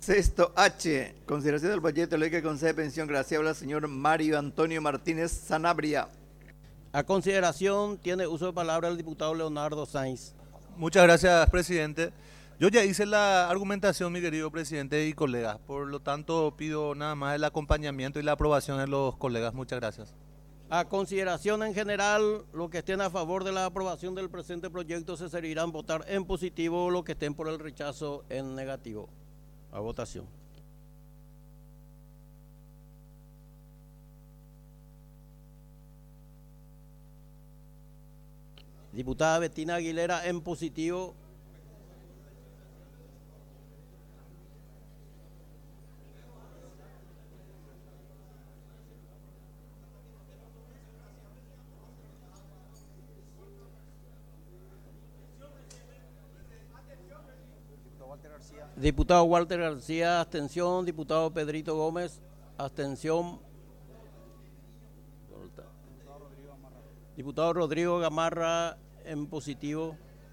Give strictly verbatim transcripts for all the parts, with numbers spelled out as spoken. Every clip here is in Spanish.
Sexto H, consideración del proyecto de ley que concede pensión graciable al señor Mario Antonio Martínez Sanabria. A consideración tiene uso de palabra el diputado Leonardo Sainz. Muchas gracias, presidente. Yo ya hice la argumentación, mi querido presidente y colegas, por lo tanto pido nada más el acompañamiento y la aprobación de los colegas. Muchas gracias. A consideración en general, los que estén a favor de la aprobación del presente proyecto se servirán votar en positivo, los que estén por el rechazo en negativo. A votación. Diputada Betina Aguilera en positivo. Diputado Walter García, abstención. Diputado Pedrito Gómez, abstención. Diputado Rodrigo Gamarra en positivo.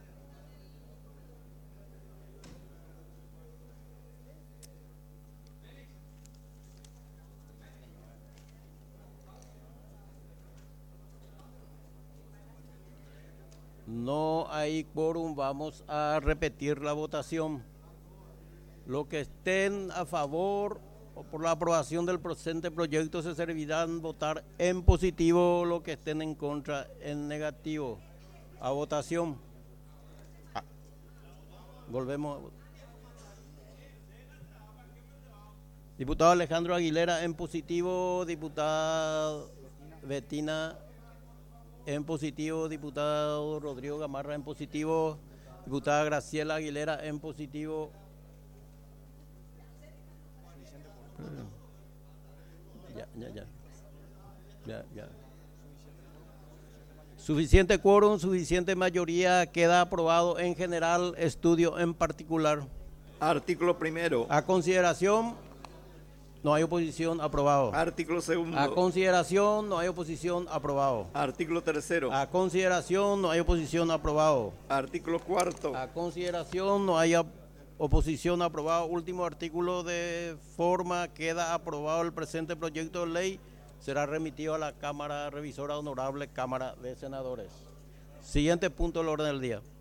No hay quórum, vamos a repetir la votación. Los que estén a favor o por la aprobación del presente proyecto se servirán votar en positivo, los que estén en contra en negativo. A votación. Ah. Volvemos. Diputado Alejandro Aguilera en positivo, diputada Betina en positivo, diputado Rodrigo Gamarra en positivo, diputada Graciela Aguilera en positivo. Ya, ya, ya. Ya, ya. Suficiente quórum, suficiente mayoría, queda aprobado en general, estudio en particular. Artículo primero. A consideración, no hay oposición, aprobado. Artículo segundo. A consideración, no hay oposición, aprobado. Artículo tercero. A consideración, no hay oposición, aprobado. Artículo cuarto. A consideración, no hay oposición, aprobado. Último artículo de forma, queda aprobado el presente proyecto de ley. Será remitido a la Cámara Revisora Honorable Cámara de Senadores. Siguiente punto del orden del día.